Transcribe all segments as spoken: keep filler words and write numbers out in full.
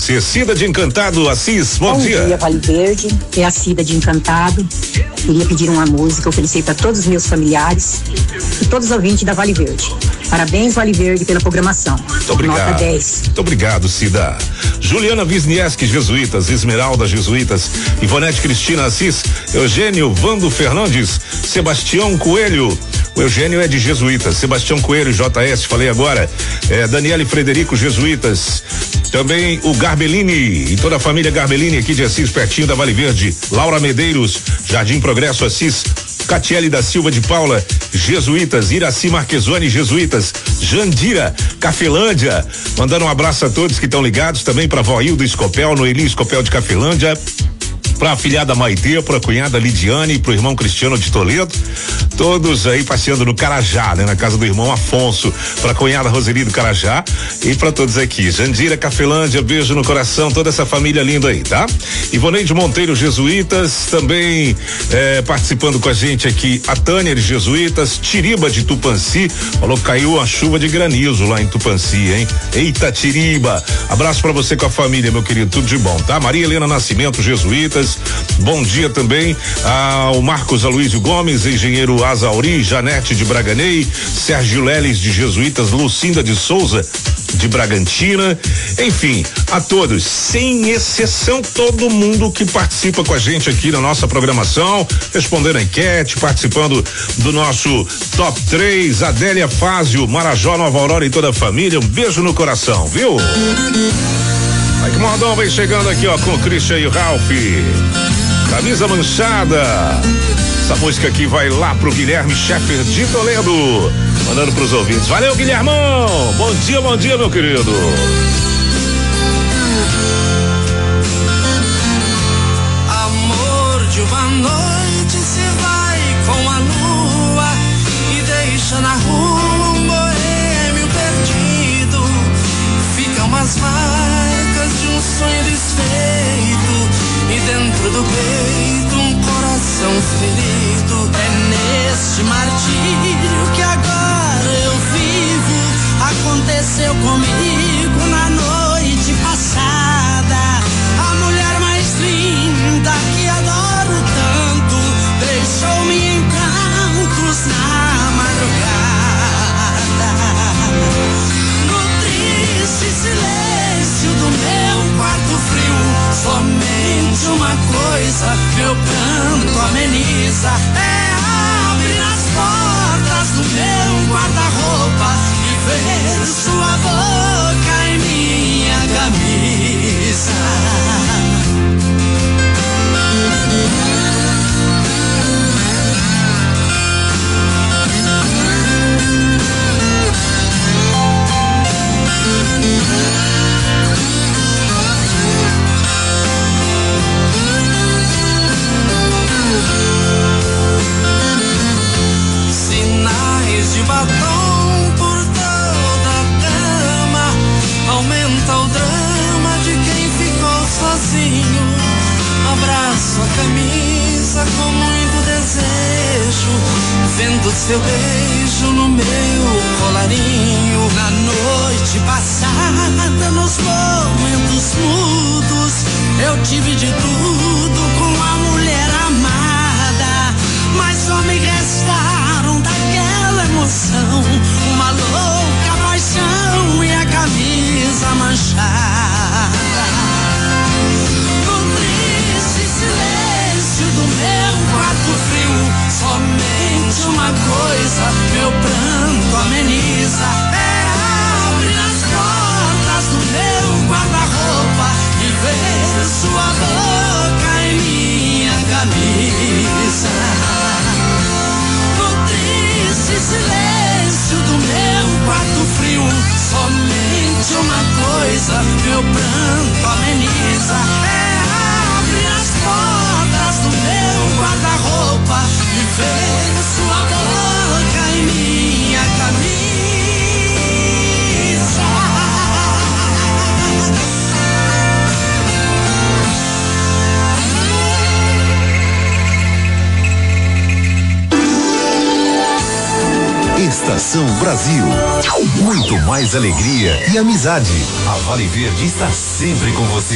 Cida de Encantado, Assis, bom, bom dia. Bom dia, Vale Verde, é a Cida de Encantado. Queria pedir uma música, oferecer para todos os meus familiares e todos os ouvintes da Vale Verde. Parabéns, Vale Verde, pela programação. Muito obrigado. Nota dez. Muito obrigado, Cida. Juliana Wisniewski, Jesuítas, Esmeralda, Jesuítas, Ivonete Cristina Assis, Eugênio Vando Fernandes, Sebastião Coelho. O Eugênio é de Jesuítas, Sebastião Coelho, J S, falei agora, é, Daniele Frederico, Jesuítas, também o Garbellini e toda a família Garbellini aqui de Assis, pertinho da Vale Verde, Laura Medeiros, Jardim Progresso, Assis, Catiele da Silva de Paula, Jesuítas, Iraci Marquezoni, Jesuítas, Jandira, Cafelândia, mandando um abraço a todos que estão ligados, também para vó Hilda Escopel, Noeli Escopel de Cafelândia, pra afilhada Maitê, pra cunhada Lidiane, pro irmão Cristiano de Toledo, todos aí passeando no Carajá, né? Na casa do irmão Afonso, pra cunhada Roseli do Carajá e pra todos aqui, Jandira, Cafelândia, beijo no coração, toda essa família linda aí, tá? Ivoneide Monteiro, Jesuítas, também eh, participando com a gente aqui, a Tânia de Jesuítas, Tiriba de Tupanci, falou que caiu uma chuva de granizo lá em Tupanci, hein? Eita, Tiriba, abraço pra você com a família, meu querido, tudo de bom, tá? Maria Helena Nascimento, Jesuítas, bom dia também ao Marcos Aloysio Gomes, engenheiro Azauri, Janete de Braganei, Sérgio Leles de Jesuítas, Lucinda de Souza de Bragantina, enfim, a todos, sem exceção, todo mundo que participa com a gente aqui na nossa programação, respondendo a enquete, participando do nosso top três, Adélia Fázio, Marajó, Nova Aurora e toda a família, um beijo no coração, viu? Aí que Mordão vem chegando aqui, ó, com o Christian e o Ralph. Camisa manchada. Essa música aqui vai lá pro Guilherme Scheffer de Toledo, mandando pros ouvintes. Valeu, Guilhermão. Bom dia, bom dia, meu querido. Amor de uma noite se vai com a lua e deixa na rua um boêmio perdido. Ficam umas marcas de um sonho desfeito e dentro do peito um coração ferido. É neste martírio que agora eu vivo. Aconteceu comigo na noite passada. A mulher mais linda que adoro tanto deixou-me em prantos na madrugada. No triste silêncio do meu quarto frio, somente uma coisa meu pranto ameniza, é abrir as portas do meu guarda-roupa e ver sua boca em minha camisa. Sinais de batom por toda a cama, aumenta o drama de quem ficou sozinho. Abraço a camisa com muito desejo, vendo seu beijo no meu colarinho. Na noite passada, nos momentos mudos, eu tive de tudo com a mulher amada, mas só me restaram daquela emoção uma louca paixão e a camisa manchada. No triste silêncio do meu quarto frio, somente uma coisa meu pranto ameniza, é abrir as portas do meu guarda-roupa e ver sua boca Estação Brasil. Muito mais alegria e amizade. A Vale Verde está sempre com você.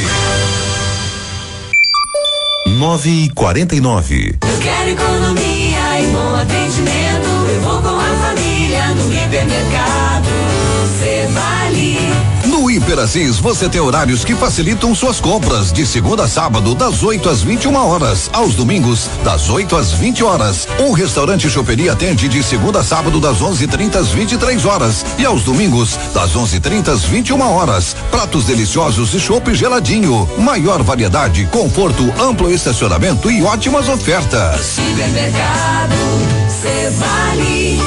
nove e quarenta e nove. Eu quero economia e bom atendimento. Eu vou com a família no hipermercado. Cê vale. No Hiper Assis você tem horários que facilitam suas compras de segunda a sábado das oito às vinte e uma horas, aos domingos das oito às vinte horas. Um restaurante choperia atende de segunda a sábado das onze e trinta às vinte e três horas e aos domingos das onze e trinta às vinte e uma horas. Pratos deliciosos e chopp geladinho, maior variedade, conforto, amplo estacionamento e ótimas ofertas. Supermercado Cê vale.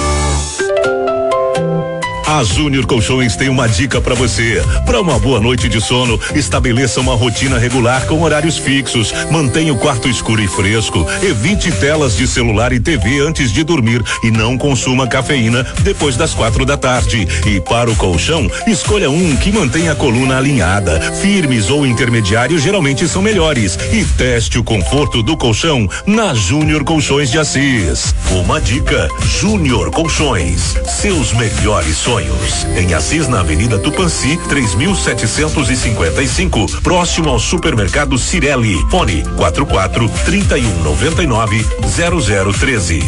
A Júnior Colchões tem uma dica para você. Para uma boa noite de sono, estabeleça uma rotina regular com horários fixos. Mantenha o quarto escuro e fresco. Evite telas de celular e T V antes de dormir e não consuma cafeína depois das quatro da tarde. E para o colchão, escolha um que mantenha a coluna alinhada. Firmes ou intermediários geralmente são melhores. E teste o conforto do colchão na Júnior Colchões de Assis. Uma dica: Júnior Colchões. Seus melhores sonhos. Em Assis, na Avenida Tupãssi, três mil setecentos e cinquenta e cinco, próximo ao supermercado Cirelli. Fone quatro quatro, trinta e um, noventa e nove, zero zero treze.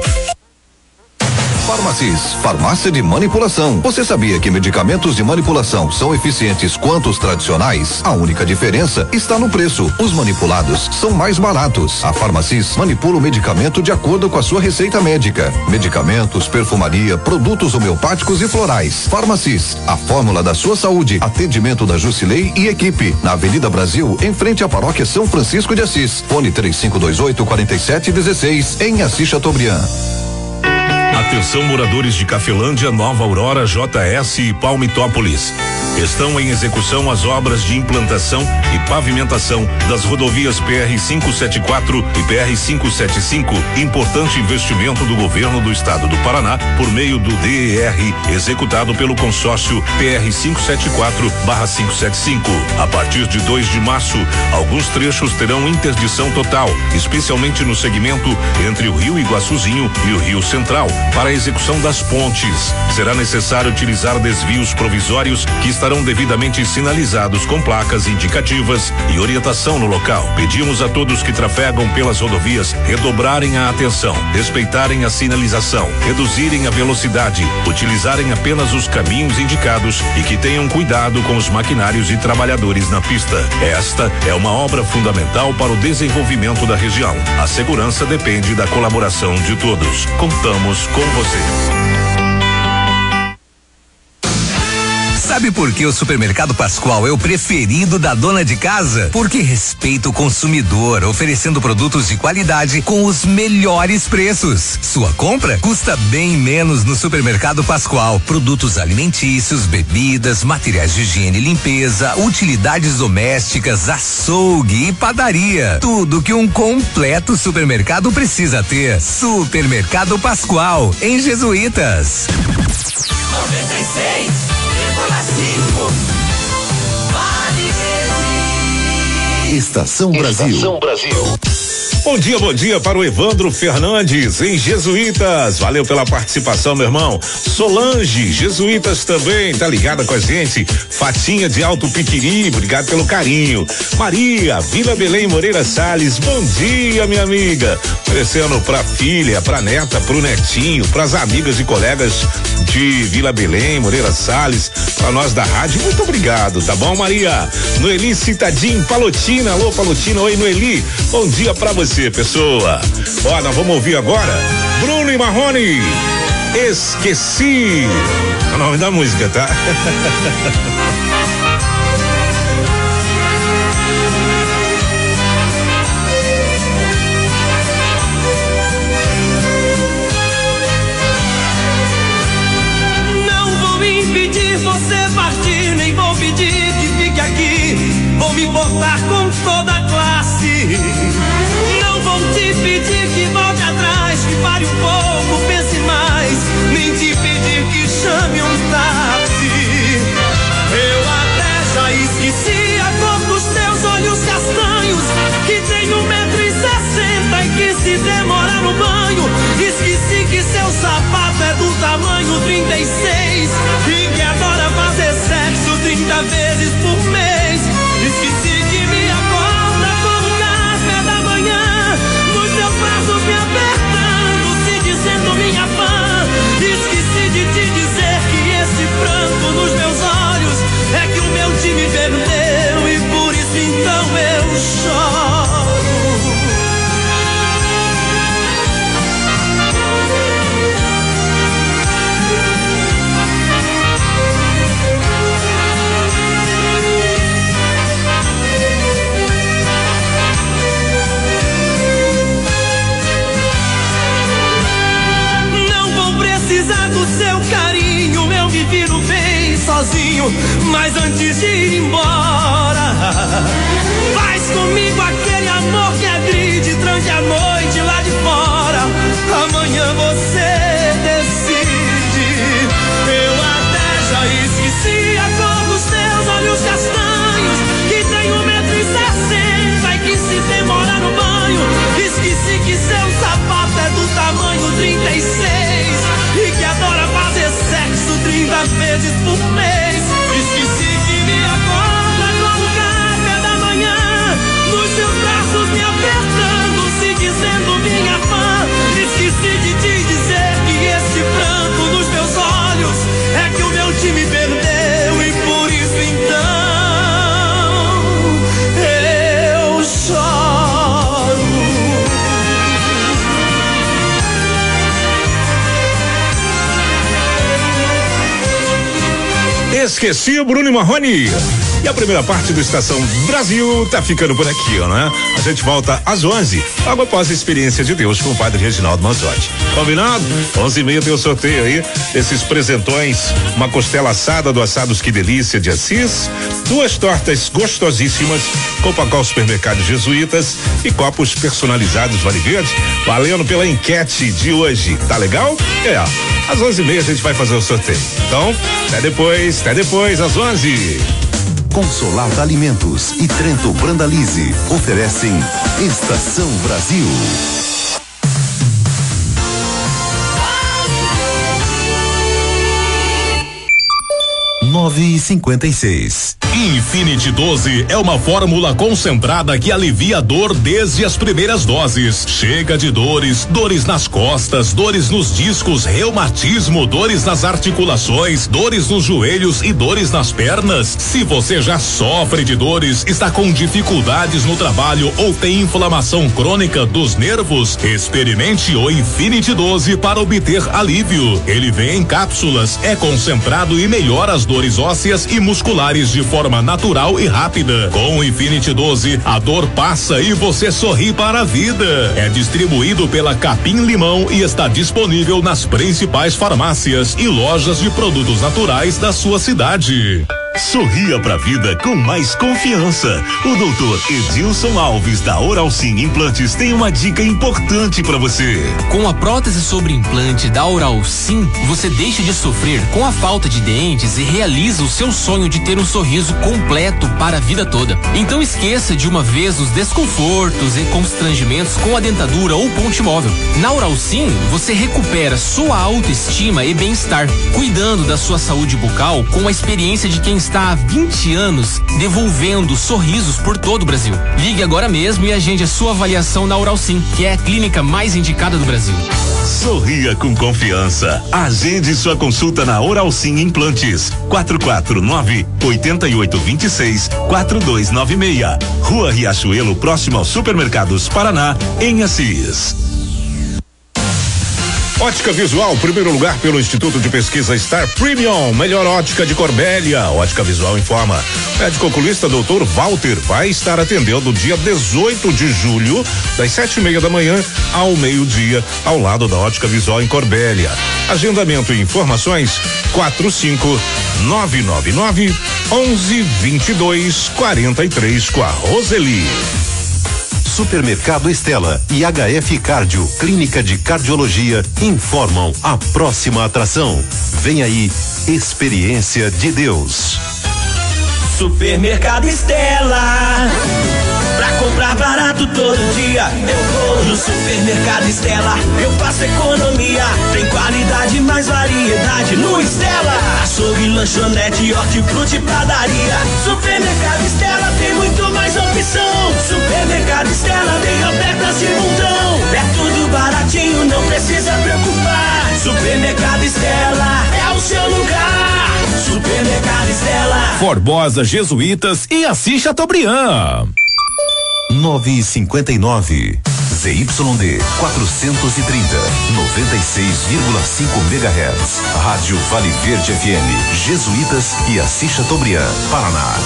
Farmacis, farmácia de manipulação. Você sabia que medicamentos de manipulação são eficientes quanto os tradicionais? A única diferença está no preço. Os manipulados são mais baratos. A Farmacis manipula o medicamento de acordo com a sua receita médica. Medicamentos, perfumaria, produtos homeopáticos e florais. Farmacis, a fórmula da sua saúde. Atendimento da Jusilei e equipe. Na Avenida Brasil, em frente à Paróquia São Francisco de Assis. Fone três cinco dois oito, quatro sete um seis, em Assis Chateaubriand. Atenção, moradores de Cafelândia, Nova Aurora, J S e Palmitópolis. Estão em execução as obras de implantação e pavimentação das rodovias P R quinhentos e setenta e quatro e P R quinhentos e setenta e cinco. Importante investimento do governo do estado do Paraná por meio do D E R, executado pelo consórcio P R quinhentos e setenta e quatro barra quinhentos e setenta e cinco. A partir de dois de março, alguns trechos terão interdição total, especialmente no segmento entre o Rio Iguaçuzinho e o Rio Central. Para a execução das pontes, será necessário utilizar desvios provisórios que estarão devidamente sinalizados com placas indicativas e orientação no local. Pedimos a todos que trafegam pelas rodovias redobrarem a atenção, respeitarem a sinalização, reduzirem a velocidade, utilizarem apenas os caminhos indicados e que tenham cuidado com os maquinários e trabalhadores na pista. Esta é uma obra fundamental para o desenvolvimento da região. A segurança depende da colaboração de todos. Contamos com você. Sabe por que o Supermercado Pascoal é o preferido da dona de casa? Porque respeita o consumidor, oferecendo produtos de qualidade com os melhores preços. Sua compra custa bem menos no Supermercado Pascoal. Produtos alimentícios, bebidas, materiais de higiene e limpeza, utilidades domésticas, açougue e padaria. Tudo que um completo supermercado precisa ter. Supermercado Pascoal, em Jesuítas. noventa e seis vírgula cinco Vale Verde. Estação Brasil. Estação Brasil. Bom dia, bom dia para o Evandro Fernandes, em Jesuítas. Valeu pela participação, meu irmão. Solange, Jesuítas também, tá ligada com a gente. Fatinha de Alto Piquiri, obrigado pelo carinho. Maria, Vila Belém Moreira Salles, bom dia, minha amiga. Oferecendo pra filha, pra neta, pro netinho, pras amigas e colegas de Vila Belém, Moreira Salles, pra nós da rádio, muito obrigado, tá bom, Maria? Noeli Citadinho, Palotina, alô, Palotina, oi, Noeli, bom dia pra você, pessoa. Ó, nós vamos ouvir agora Bruno e Marrone, Esqueci, é o nome da música, tá? Você partir, nem vou pedir que fique aqui. Vou me importar com toda a classe. Não vou te pedir que volte atrás, que pare um pouco, pense mais. Nem te pedir que chame um táxi. Eu até já esqueci a cor dos teus olhos castanhos, que tem um metro e sessenta e que se demorar no banho. Esqueci que seu sapato é do tamanho trinta Esqueci o Bruno Marrone. E a primeira parte do Estação Brasil tá ficando por aqui, ó, né? A gente volta às onze, logo após a experiência de Deus com o padre Reginaldo Manzotti. Combinado? onze e meia tem o sorteio aí, esses presentões, uma costela assada do Assados Que Delícia de Assis, duas tortas gostosíssimas, Copacol Supermercados Jesuítas e copos personalizados Vale Verde, valendo pela enquete de hoje. Tá legal? É, às onze e meia a gente vai fazer o sorteio. Então, até depois, até depois, às onze. Consolata Alimentos e Trento Brandalize oferecem Estação Brasil. nove e cinquenta e seis. Infinity doze é uma fórmula concentrada que alivia a dor desde as primeiras doses. Chega de dores, dores nas costas, dores nos discos, reumatismo, dores nas articulações, dores nos joelhos e dores nas pernas. Se você já sofre de dores, está com dificuldades no trabalho ou tem inflamação crônica dos nervos, experimente o Infinity doze para obter alívio. Ele vem em cápsulas, é concentrado e melhora as dores ósseas e musculares de forma natural e rápida. Com o Infinity doze, a dor passa e você sorri para a vida. É distribuído pela Capim Limão e está disponível nas principais farmácias e lojas de produtos naturais da sua cidade. Sorria pra vida com mais confiança. O doutor Edilson Alves da Oral Sim Implantes tem uma dica importante pra você. Com a prótese sobre implante da Oral Sim, você deixa de sofrer com a falta de dentes e realiza o seu sonho de ter um sorriso completo para a vida toda. Então esqueça de uma vez os desconfortos e constrangimentos com a dentadura ou ponte móvel. Na Oral Sim, você recupera sua autoestima e bem-estar, cuidando da sua saúde bucal com a experiência de quem está há vinte anos devolvendo sorrisos por todo o Brasil. Ligue agora mesmo e agende a sua avaliação na Oral Sim, que é a clínica mais indicada do Brasil. Sorria com confiança. Agende sua consulta na Oral Sim Implantes. quatro quatro nove, oito oito dois seis, quatro dois nove seis. Rua Riachuelo, próximo ao Supermercados Paraná, em Assis. Ótica Visual, primeiro lugar pelo Instituto de Pesquisa Star Premium, melhor ótica de Corbélia. Ótica Visual informa. Médico oculista doutor Walter vai estar atendendo dia dezoito de julho, das sete e meia da manhã ao meio-dia, ao lado da Ótica Visual em Corbélia. Agendamento e informações quatro cinco nove nove nove onze vinte e dois quarenta e três com a Roseli. Supermercado Estela e H F Cardio, Clínica de Cardiologia, informam a próxima atração. Vem aí, Experiência de Deus. Supermercado Estela. Pra comprar barato todo dia, eu vou no Supermercado Estela. Eu faço economia, tem qualidade, mais variedade no Estela. Açougue, lanchonete, hortifruti, padaria. Supermercado Estela tem muito mais opção. Supermercado Estela tem ofertas de montão. É tudo baratinho, não precisa preocupar. Supermercado Estela é o seu lugar. Supermercado Estela. Formosa, Jesuítas e Assis Chateaubriand. nove e cinquenta e nove. Z Y D quatrocentos e trinta, noventa e seis vírgula cinco megahertz. Rádio Vale Verde F M, Jesuítas e Assis Chateaubriand, Paraná.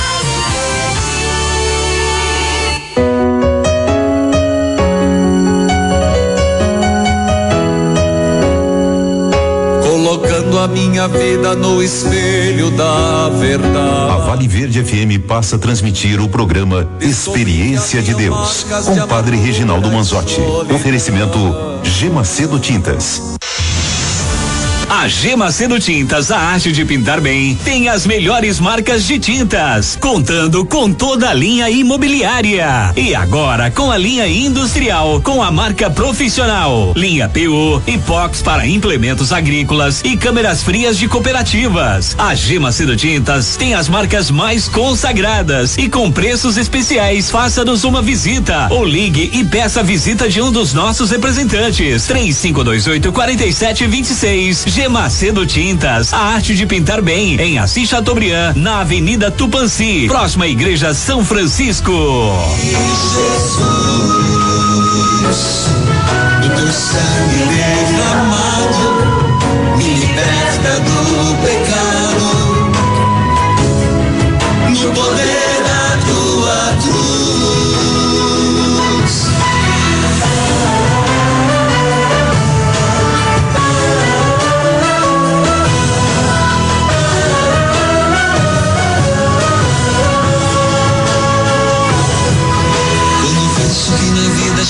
Colocando a minha vida no espelho da verdade. A Vale Verde F M passa a transmitir o programa Experiência de Deus, com o padre Reginaldo Manzotti. Oferecimento G Macedo Tintas. A G Macedo Tintas, a arte de pintar bem, tem as melhores marcas de tintas, contando com toda a linha imobiliária. E agora com a linha industrial, com a marca profissional, linha P U, epóxi para implementos agrícolas e câmeras frias de cooperativas. A G Macedo Tintas tem as marcas mais consagradas e com preços especiais. Faça-nos uma visita ou ligue e peça a visita de um dos nossos representantes. três cinco dois oito, quatro sete dois seis. G Macedo Tintas, a arte de pintar bem, em Assis Chateaubriand, na Avenida Tupanci, próxima à Igreja São Francisco. Jesus, do teu sangue derramado, me liberta do pecado,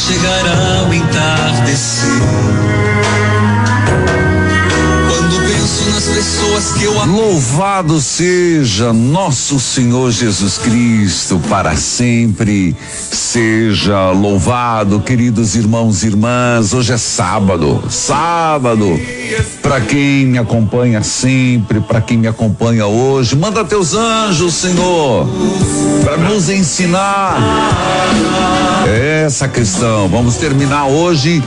chegará o entardecer. Quando penso nas pessoas que eu amo. Louvado seja nosso Senhor Jesus Cristo, para sempre seja louvado, queridos irmãos e irmãs. Hoje é sábado, sábado. Para quem me acompanha sempre, para quem me acompanha hoje, manda teus anjos, Senhor, para nos ensinar essa questão. Vamos terminar hoje,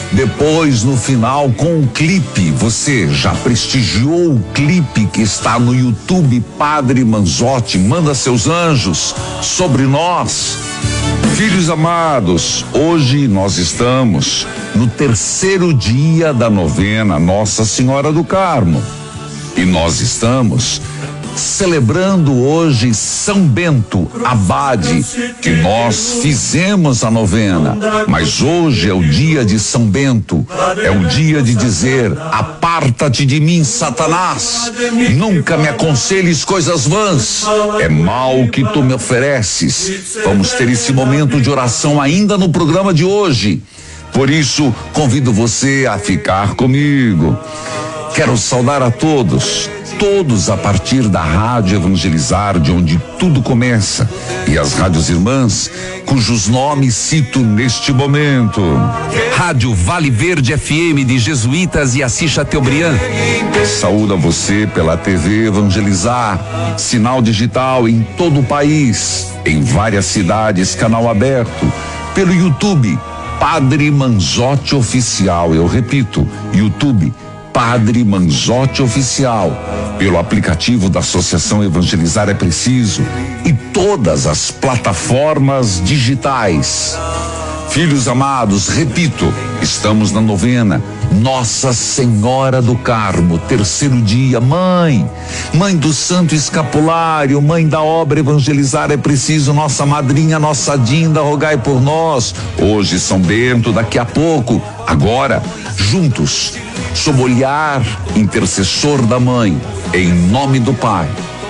depois no final, com um clipe. Você já prestigiou o clipe que está no YouTube, Padre Manzotti? Manda seus anjos sobre nós. Filhos amados, hoje nós estamos no terceiro dia da novena Nossa Senhora do Carmo e nós estamos celebrando hoje São Bento Abade, que nós fizemos a novena, mas hoje é o dia de São Bento, é o dia de dizer: aparta-te de mim, Satanás, nunca me aconselhes coisas vãs, é mal que tu me ofereces. Vamos ter esse momento de oração ainda no programa de hoje, por isso convido você a ficar comigo. Quero saudar a todos, todos a partir da Rádio Evangelizar, de onde tudo começa, e as rádios irmãs, cujos nomes cito neste momento. Rádio Vale Verde F M de Jesuítas e Assis Chateaubriand. Saúdo a você pela T V Evangelizar, sinal digital em todo o país, em várias cidades, canal aberto, pelo YouTube, Padre Manzotti Oficial. Eu repito, YouTube, Padre Manzotti Oficial, pelo aplicativo da Associação Evangelizar é Preciso e todas as plataformas digitais. Filhos amados, repito, estamos na novena Nossa Senhora do Carmo, terceiro dia. Mãe, mãe do Santo Escapulário, mãe da obra Evangelizar é Preciso, nossa madrinha, nossa Dinda, rogai por nós. Hoje São Bento, daqui a pouco, agora, juntos, sob o olhar intercessor da mãe, em nome do Pai,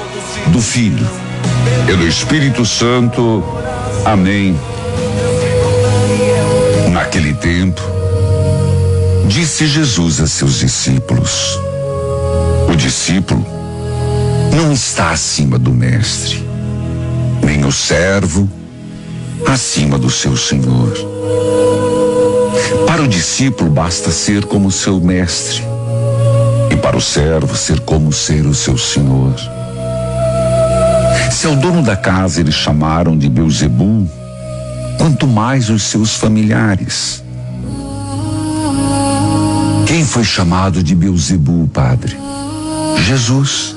do Filho e do Espírito Santo. Amém. Naquele tempo, disse Jesus a seus discípulos: o discípulo não está acima do mestre, nem o servo acima do seu senhor. Para o discípulo basta ser como seu mestre, e para o servo ser como ser o seu senhor. Se ao dono da casa eles chamaram de Beelzebul, quanto mais os seus familiares. Quem foi chamado de Beelzebul, Padre? Jesus.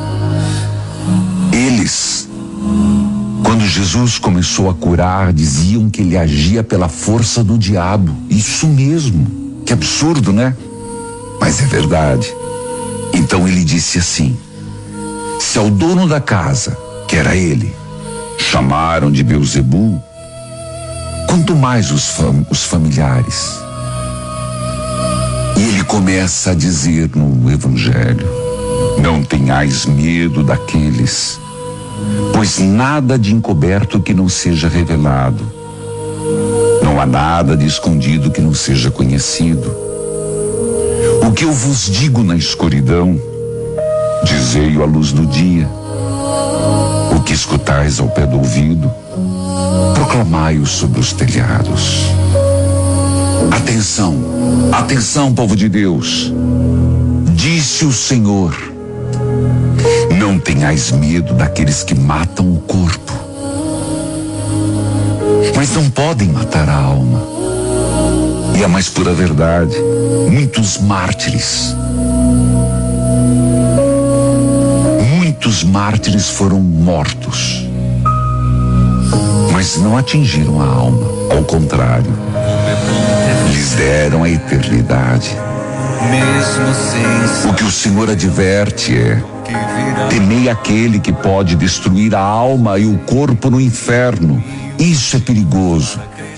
Eles, quando Jesus começou a curar, diziam que ele agia pela força do diabo. Isso mesmo, que absurdo, né? Mas é verdade. Então ele disse assim: se ao dono da casa, que era ele, chamaram de Beelzebul, quanto mais os, fam- os familiares. E ele começa a dizer no Evangelho: não tenhais medo daqueles, pois nada de encoberto que não seja revelado, não há nada de escondido que não seja conhecido. O que eu vos digo na escuridão, dizei-o à luz do dia. O que escutais ao pé do ouvido, proclamai-o sobre os telhados. Atenção, atenção, povo de Deus. Disse o Senhor: não tenhais medo daqueles que matam o corpo, mas não podem matar a alma. E a mais pura verdade, muitos mártires, muitos mártires foram mortos, mas não atingiram a alma, ao contrário, lhes deram a eternidade. O que o Senhor adverte é: temei aquele que pode destruir a alma e o corpo no inferno. Isso é perigoso.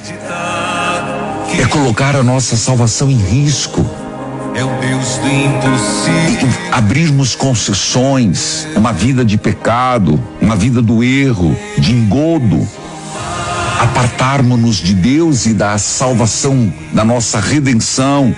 É colocar a nossa salvação em risco. É o Deus do impossível. E abrirmos concessões, uma vida de pecado, uma vida do erro, de engodo. apartarmos-nos de Deus e da salvação, da nossa redenção.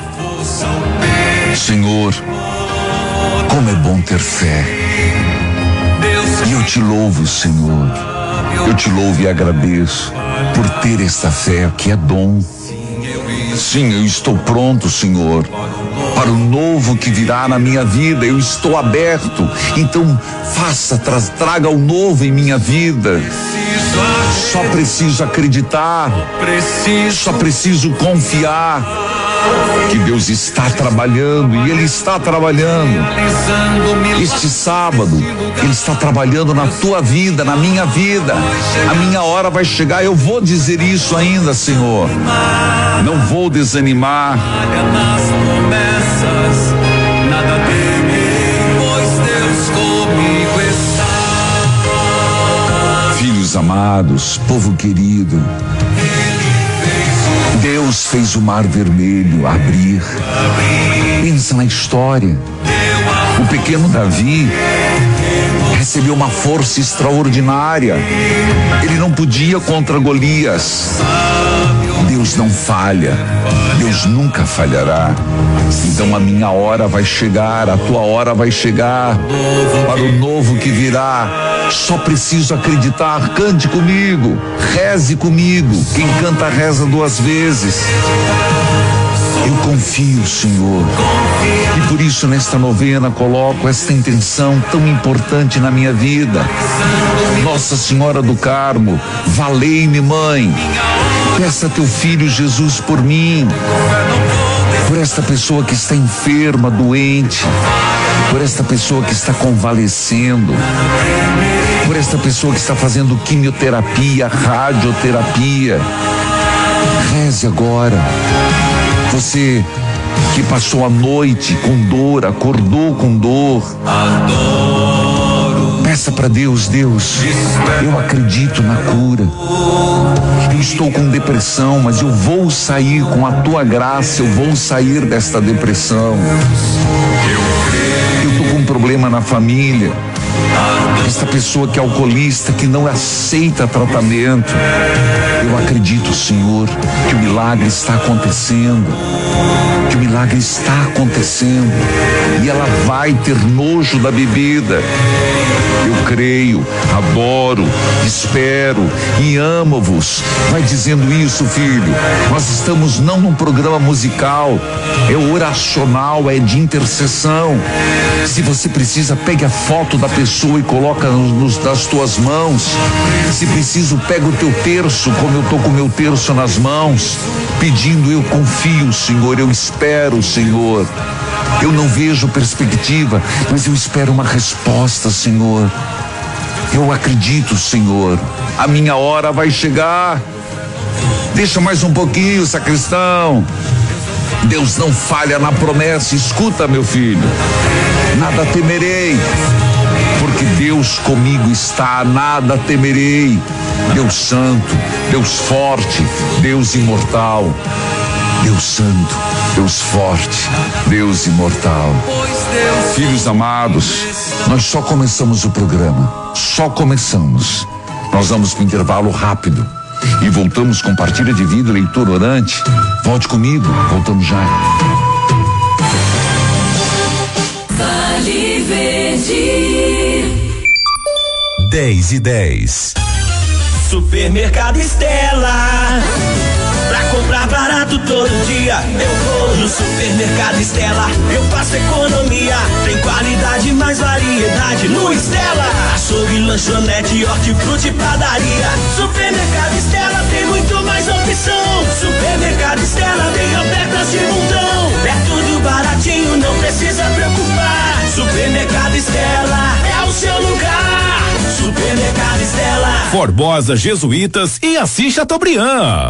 Senhor, como é bom ter fé. E eu te louvo, Senhor. Eu te louvo e agradeço por ter esta fé que é dom. Sim, eu estou pronto, Senhor, para o novo que virá na minha vida. Eu estou aberto. Então, faça, tra- traga o novo em minha vida. Só preciso acreditar. Só preciso confiar que Deus está trabalhando, e Ele está trabalhando. Este sábado, Ele está trabalhando na tua vida, na minha vida. A minha hora vai chegar, eu vou dizer isso ainda, Senhor. Não vou desanimar. Filhos amados, povo querido, Deus fez o mar vermelho abrir. Pensa na história. O pequeno Davi recebeu uma força extraordinária. Ele não podia contra Golias. Deus não falha. Deus nunca falhará. Então a minha hora vai chegar, a tua hora vai chegar para o novo que virá. Só preciso acreditar. Cante comigo, reze comigo. Quem canta reza duas vezes. Eu confio, Senhor, e por isso nesta novena coloco esta intenção tão importante na minha vida. Nossa Senhora do Carmo, valei-me, Mãe. Peça a teu filho Jesus por mim, por esta pessoa que está enferma, doente, por esta pessoa que está convalescendo, por esta pessoa que está fazendo quimioterapia, radioterapia. Reze agora. Você que passou a noite com dor, acordou com dor. Peça para Deus, Deus, eu acredito na cura. Eu estou com depressão, mas eu vou sair com a tua graça, eu vou sair desta depressão. Eu estou com um problema na família. Esta pessoa que é alcoolista, que não aceita tratamento. Eu acredito, Senhor, que o milagre está acontecendo. Que o milagre está acontecendo. E ela vai ter nojo da bebida. Eu creio, adoro, espero e amo-vos. Vai dizendo isso, filho. Nós estamos não num programa musical, é oracional, é de intercessão. Se você precisa, pegue a foto da pessoa e coloca nos, nas tuas mãos. Se preciso, pega o teu terço, como eu tô com o meu terço nas mãos, pedindo. Eu confio, Senhor, eu espero, Senhor. Eu não vejo perspectiva, mas eu espero uma resposta, Senhor. Eu acredito, Senhor. A minha hora vai chegar. Deixa mais um pouquinho, sacristão. Deus não falha na promessa. Escuta, meu filho. Nada temerei, porque Deus comigo está. Nada temerei. Deus santo, Deus forte, Deus imortal. Deus santo, Deus forte, Deus imortal. Filhos amados, nós só começamos o programa, só começamos. Nós vamos para o intervalo rápido e voltamos com partilha de vida, leitura orante. Volte comigo, voltamos já. Vale Verde. dez e dez. Supermercado Estela. Pra comprar barato todo dia, eu vou no Supermercado Estela. Eu faço economia, tem qualidade, mais variedade no Estela. Açougue, lanchonete, hortifruti, padaria. Supermercado Estela tem muito mais opção. Supermercado Estela tem ofertas de montão. É tudo baratinho, não precisa preocupar. Supermercado Estela é o seu lugar. Supermercado Estela. Formosa, Jesuítas e Assis Chateaubriand.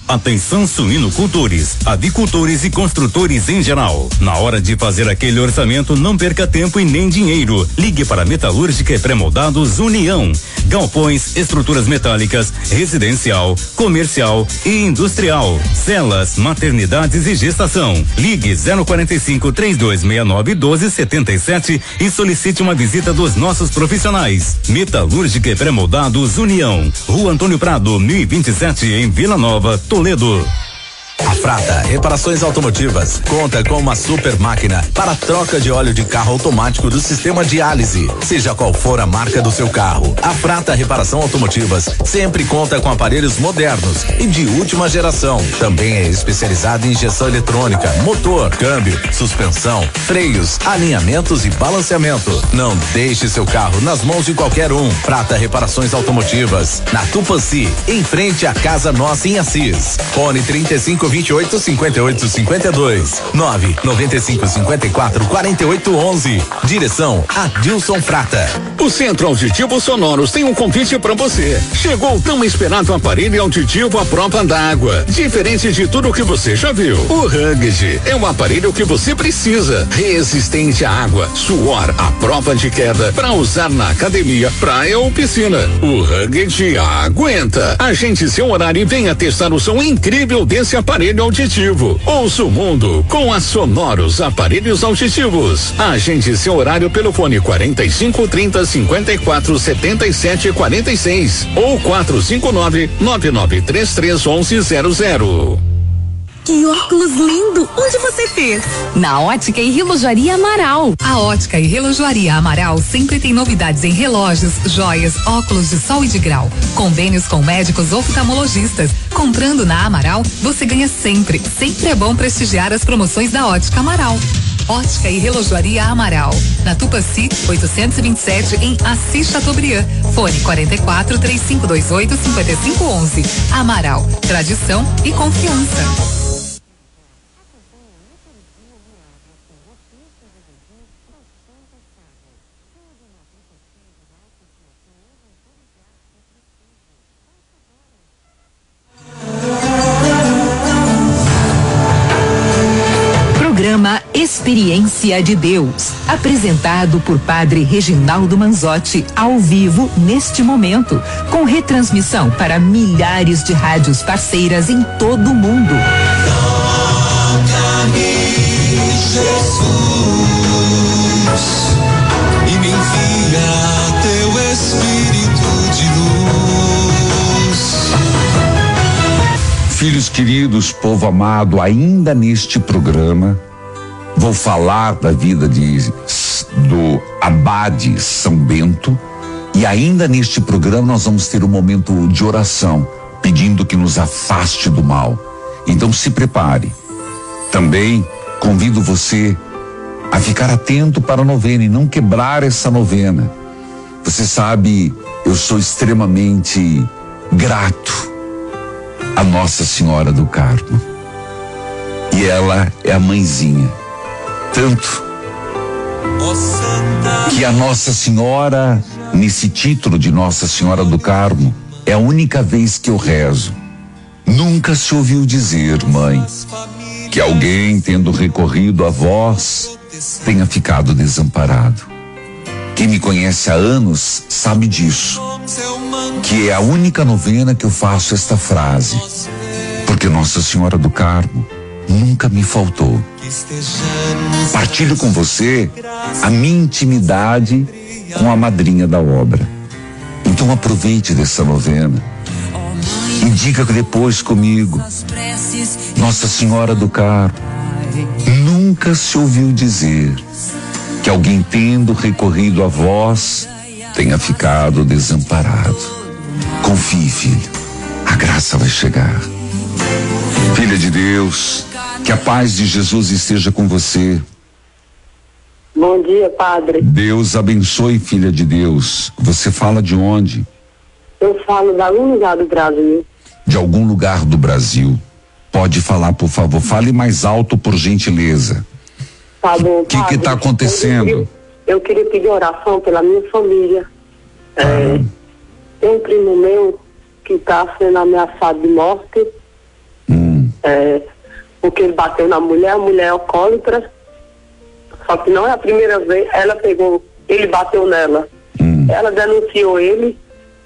Atenção suinocultores, avicultores e construtores em geral. Na hora de fazer aquele orçamento, não perca tempo e nem dinheiro. Ligue para Metalúrgica e Pré-Moldados União. Galpões, estruturas metálicas, residencial, comercial e industrial. Celas, maternidades e gestação. Ligue zero quarenta e cinco, três dois seis nove, doze setenta e sete e solicite uma visita dos nossos profissionais. Metalúrgica e Pré-Moldados União. Rua Antônio Prado, mil e vinte e sete, em Vila Nova, Toledo. A Frata Reparações Automotivas conta com uma super máquina para troca de óleo de carro automático do sistema diálise, seja qual for a marca do seu carro. A Frata Reparação Automotivas sempre conta com aparelhos modernos e de última geração. Também é especializada em injeção eletrônica, motor, câmbio, suspensão, freios, alinhamentos e balanceamento. Não deixe seu carro nas mãos de qualquer um. Frata Reparações Automotivas, na Tupanci, em frente à Casa Nossa em Assis. Fone trinta e cinco, vinte e oito, cinquenta e oito, cinquenta e dois, nove noventa e cinco, cinquenta e quatro, quarenta e oito, onze. Direção Adilson Frata. O Centro Auditivo Sonoros tem um convite para você. Chegou o tão esperado aparelho auditivo à prova d'água. Diferente de tudo que você já viu, o Rugged é um aparelho que você precisa. Resistente à água, suor, à prova de queda, para usar na academia, praia ou piscina. O Rugged aguenta. Agende seu horário e venha testar o som incrível desse aparelho auditivo. Ouça o mundo com a Sonoros Aparelhos Auditivos. Agende seu horário pelo fone quarenta e cinco, trinta, cinquenta e quatro, setenta e sete, quarenta e seis ou quatro cinco nove, nove nove três três, onze zero zero. Que óculos lindo! Onde você fez? Na Ótica e Relojoaria Amaral. A Ótica e Relojoaria Amaral sempre tem novidades em relógios, joias, óculos de sol e de grau. Convênios com médicos oftalmologistas. Comprando na Amaral, você ganha sempre. Sempre é bom prestigiar as promoções da Ótica Amaral. Ótica e Relojoaria Amaral. Na Tupanci, oitocentos e vinte e sete, em Assis Chateaubriand. Fone quarenta e quatro, três cinco dois oito, cinquenta e cinco onze. Amaral. Tradição e confiança. Programa Experiência de Deus, apresentado por Padre Reginaldo Manzotti, ao vivo neste momento, com retransmissão para milhares de rádios parceiras em todo o mundo. Toca-me, Jesus, e me envia teu Espírito de luz. Filhos queridos, povo amado, ainda neste programa vou falar da vida de do Abade São Bento, e ainda neste programa nós vamos ter um momento de oração, pedindo que nos afaste do mal. Então se prepare. Também convido você a ficar atento para a novena e não quebrar essa novena. Você sabe, eu sou extremamente grato a Nossa Senhora do Carmo. E ela é a mãezinha. Tanto que a Nossa Senhora, nesse título de Nossa Senhora do Carmo, é a única vez que eu rezo. Nunca se ouviu dizer, mãe, que alguém, tendo recorrido a vós, tenha ficado desamparado. Quem me conhece há anos sabe disso, que é a única novena que eu faço esta frase, porque Nossa Senhora do Carmo nunca me faltou. Partilho com você a minha intimidade com a madrinha da obra. Então aproveite dessa novena e diga depois comigo: Nossa Senhora do Carmo, nunca se ouviu dizer que alguém, tendo recorrido a vós, tenha ficado desamparado. Confie, filho, a graça vai chegar. Filha de Deus, que a paz de Jesus esteja com você. Bom dia, padre. Deus abençoe, filha de Deus. Você fala de onde? Eu falo de algum lugar do Brasil. De algum lugar do Brasil. Pode falar, por favor. Fale mais alto, por gentileza. Tá bom, O que que tá acontecendo? Eu queria, eu queria pedir oração pela minha família. Ah. É, tem um primo meu que está sendo ameaçado de morte É, porque ele bateu na mulher, a mulher é alcoólatra. Só que não é a primeira vez, ela pegou, ele bateu nela. Hum. Ela denunciou ele.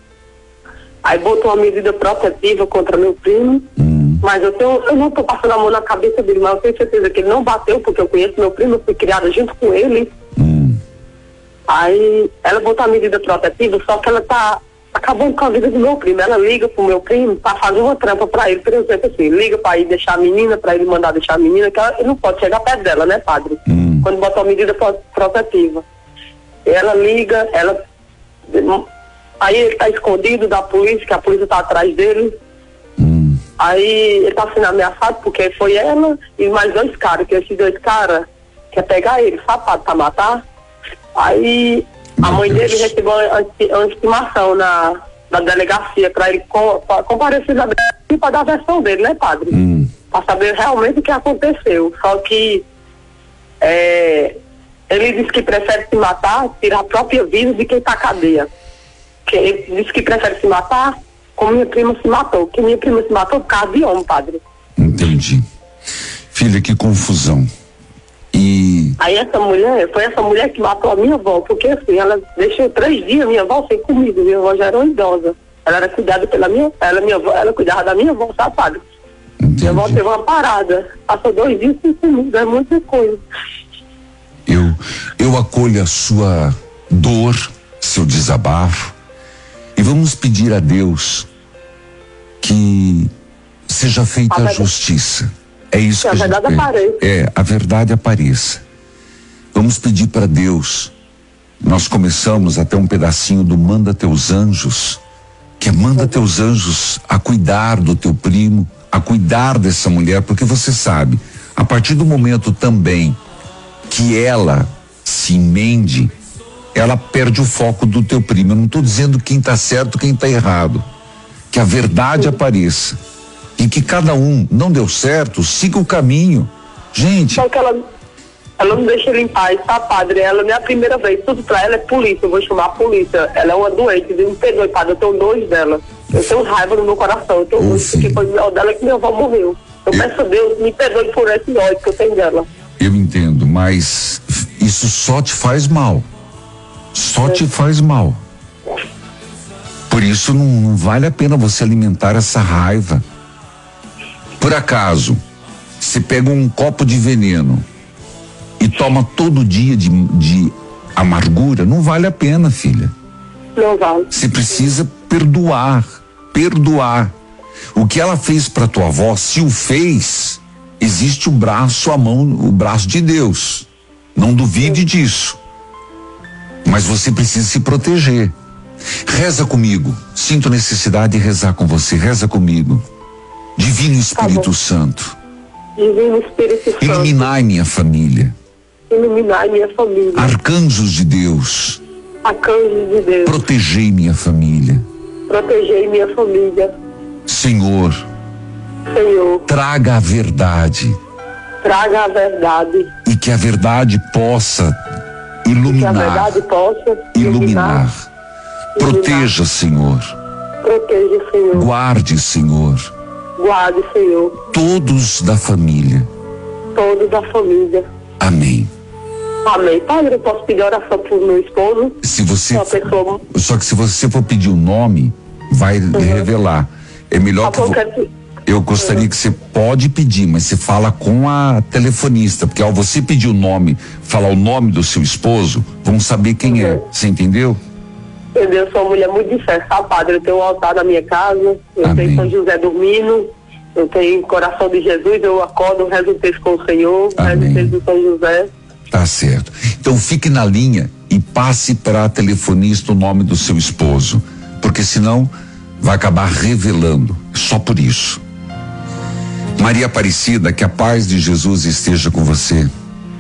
Aí botou uma medida protetiva contra meu primo. Hum. Mas eu, tenho, eu não tô passando a mão na cabeça dele, mas eu tenho certeza que ele não bateu, porque eu conheço meu primo, eu fui criada junto com ele. Hum. Aí ela botou a medida protetiva, só que ela tá acabando com a vida do meu primo. Ela liga pro meu primo pra fazer uma trampa pra ele, por exemplo, assim, liga pra ir deixar a menina, pra ele mandar deixar a menina, que ela, ele não pode chegar perto dela, né, padre? Hum. Quando botou a medida protetiva. Ela liga, ela... Aí ele tá escondido da polícia, que a polícia tá atrás dele. Hum. Aí ele tá sendo ameaçado porque foi ela e mais dois caras, que esses dois caras quer pegar ele, safado, pra matar. Aí a mãe dele recebeu uma estimação na, na delegacia pra ele com, pra comparecer na delegacia pra dar a versão dele, né, padre? Hum. Pra saber realmente o que aconteceu. Só que é, ele disse que prefere se matar, tirar a própria vida de quem tá cadeia. Que ele disse que prefere se matar como minha prima se matou. Que minha prima se matou por causa de homem, padre. Entendi. Filha, que confusão. E... Aí essa mulher, foi essa mulher que matou a minha avó, porque assim, ela deixou três dias minha avó sem comida, minha avó já era uma idosa. Ela era cuidada pela minha, ela, minha avó, ela cuidava da minha avó, sabe, padre? Entendi. Minha avó teve uma parada, passou dois dias sem comida, é muita coisa. Eu, eu acolho a sua dor, seu desabafo, e vamos pedir a Deus que seja feita a, a justiça. É isso que, que a, a gente verdade apareça. É, a verdade apareça. Vamos pedir para Deus. Nós começamos até um pedacinho do Manda Teus Anjos, que é manda uhum. teus anjos a cuidar do teu primo, a cuidar dessa mulher, porque você sabe, a partir do momento também que ela se emende, ela perde o foco do teu primo. Eu não estou dizendo quem está certo, quem está errado. Que a verdade uhum. apareça. E que cada um não deu certo, siga o caminho. Gente. Só que ela, ela não deixa ele em paz, tá, padre? Ela não é a primeira vez. Tudo pra ela é polícia. Eu vou chamar a polícia. Ela é uma doente. Me perdoe, padre. Eu tenho dois dela. Eu tenho raiva no meu coração. Eu tenho muito, porque foi o dela que minha avó morreu. Eu, eu peço a Deus, me perdoe por esse ódio que eu tenho dela. Eu entendo, mas isso só te faz mal. Só é. te faz mal. Por isso não, não vale a pena você alimentar essa raiva. Por acaso, você pega um copo de veneno e toma todo dia de, de amargura, não vale a pena, filha. Não vale. Você precisa perdoar, perdoar. O que ela fez para tua avó, se o fez, existe o braço, a mão, o braço de Deus. Não duvide disso. Mas você precisa se proteger. Reza comigo. Sinto necessidade de rezar com você. Reza comigo. Divino Espírito tá Santo. Divino Espírito Santo. Iluminai minha família. Iluminai minha família. Arcanjos de Deus. Arcanjos de Deus. Protegei minha família. Protegei minha família. Senhor. Senhor. Traga a verdade. Traga a verdade. E que a verdade possa iluminar. E que a verdade possa iluminar. iluminar. Proteja, Senhor. Proteja, Senhor. Guarde, Senhor. Guarde, Senhor. Todos da família. Todos da família. Amém. Amém. Padre, eu posso pedir oração pro meu esposo? Se você. Uma pessoa... Só que se você for pedir o nome, vai uhum. revelar. É melhor que. Vo... Que... Eu gostaria uhum. que você pode pedir, mas você fala com a telefonista, porque ao você pedir o nome, falar o nome do seu esposo, vão saber quem uhum. é. Você entendeu? Entendeu? Eu sou uma mulher muito difícil, tá, padre? Eu tenho um altar na minha casa, eu Amém. tenho São José dormindo, eu tenho coração de Jesus, eu acordo, rezo o texto com o Senhor, rezo o texto do São José. Tá certo. Então fique na linha e passe para a telefonista o nome do seu esposo, porque senão vai acabar revelando, só por isso. Maria Aparecida, que a paz de Jesus esteja com você.